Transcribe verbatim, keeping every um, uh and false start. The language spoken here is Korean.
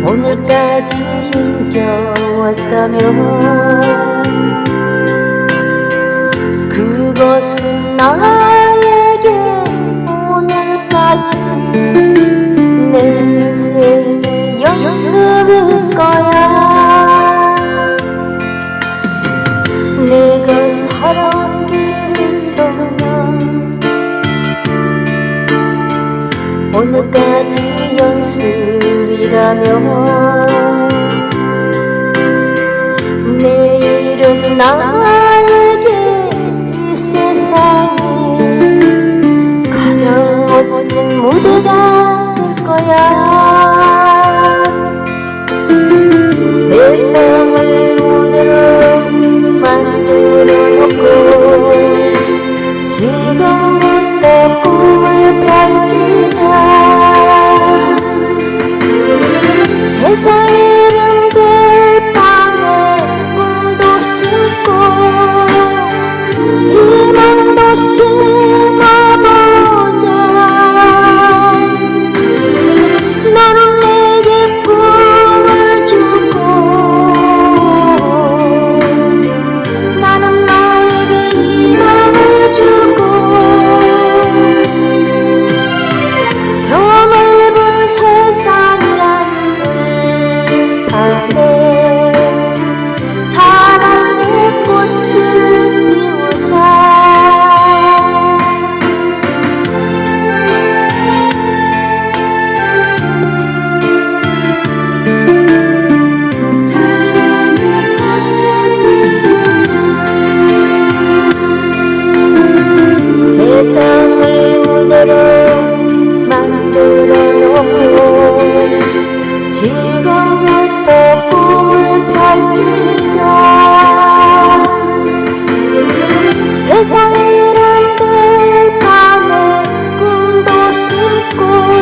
오늘까지 힘겨웠다면 그것은 나에게 오늘까지 내 인생의 연습일 거야. 내가 살아온 길을 정녕 오늘까지 연습이라면 내일은 나에게 이 세상에 가장 멋진 무대가 될 거야. 세상을 무대로 만들어 놓고 지금부터 꿈을 펼치자. 세상 이름들 밤에 꿈도 심고 희망도 심어보자. 너는 내게 꿈을 주고 나는 너에게 희망을 주고 저 넓은 세상이란 들판에 사랑의 꽃을 피우자. 세상을 무대로 만들어 놓고 지금부터 꿈을 펼치자. 세상 이름들 밤에 꿈도 심고